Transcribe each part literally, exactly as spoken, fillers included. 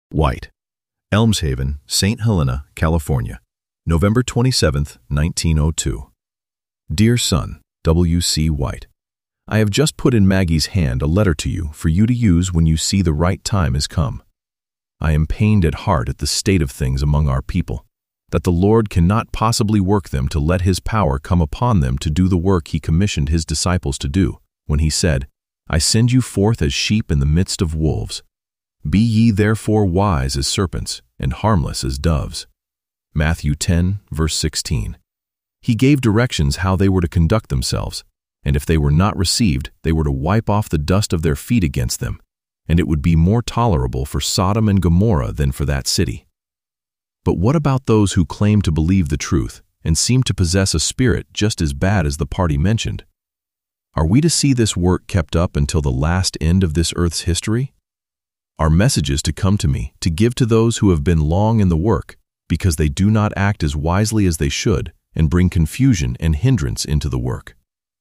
White, Elmshaven, Saint Helena, California, November twenty-seventh, nineteen oh two. Dear son, W C White, I have just put in Maggie's hand a letter to you for you to use when you see the right time has come. I am pained at heart at the state of things among our people, that the Lord cannot possibly work them to let His power come upon them to do the work He commissioned His disciples to do, when He said, I send you forth as sheep in the midst of wolves. Be ye therefore wise as serpents, and harmless as doves. Matthew ten, verse sixteen. He gave directions how they were to conduct themselves, and if they were not received, they were to wipe off the dust of their feet against them, and it would be more tolerable for Sodom and Gomorrah than for that city. But what about those who claim to believe the truth and seem to possess a spirit just as bad as the party mentioned? Are we to see this work kept up until the last end of this earth's history? Are messages to come to me to give to those who have been long in the work because they do not act as wisely as they should and bring confusion and hindrance into the work?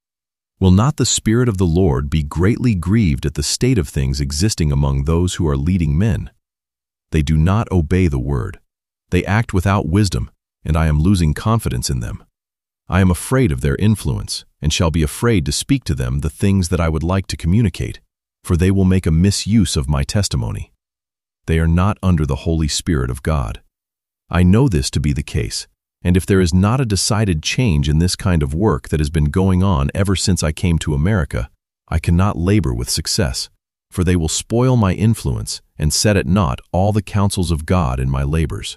Will not the Spirit of the Lord be greatly grieved at the state of things existing among those who are leading men? They do not obey the word. They act without wisdom, and I am losing confidence in them. I am afraid of their influence, and shall be afraid to speak to them the things that I would like to communicate, for they will make a misuse of my testimony. They are not under the Holy Spirit of God. I know this to be the case, and if there is not a decided change in this kind of work that has been going on ever since I came to America, I cannot labor with success, for they will spoil my influence and set at naught all the counsels of God in my labors.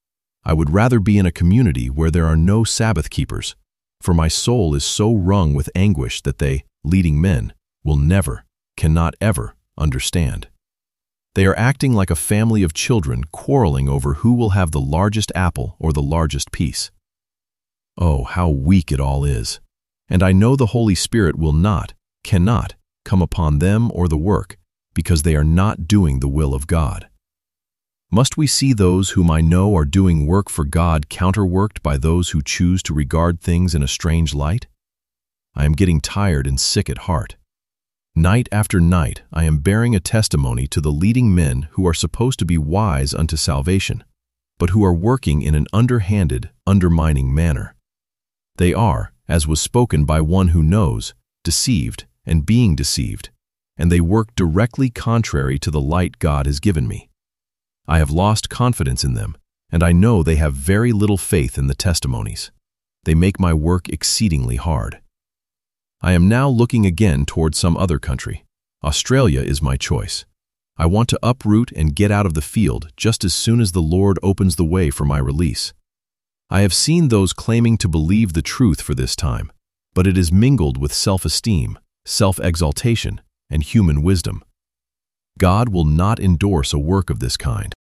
I would rather be in a community where there are no Sabbath keepers, for my soul is so wrung with anguish that they, leading men, will never, cannot ever understand. They are acting like a family of children quarreling over who will have the largest apple or the largest piece. Oh, how weak it all is! And I know the Holy Spirit will not, cannot, come upon them or the work, because they are not doing the will of God. Must we see those whom I know are doing work for God counterworked by those who choose to regard things in a strange light? I am getting tired and sick at heart. Night after night I am bearing a testimony to the leading men who are supposed to be wise unto salvation, but who are working in an underhanded, undermining manner. They are, as was spoken by one who knows, deceived and being deceived, and they work directly contrary to the light God has given me. I have lost confidence in them, and I know they have very little faith in the testimonies. They make my work exceedingly hard. I am now looking again toward some other country. Australia is my choice. I want to uproot and get out of the field just as soon as the Lord opens the way for my release. I have seen those claiming to believe the truth for this time, but it is mingled with self-esteem, self-exaltation, and human wisdom. God will not endorse a work of this kind.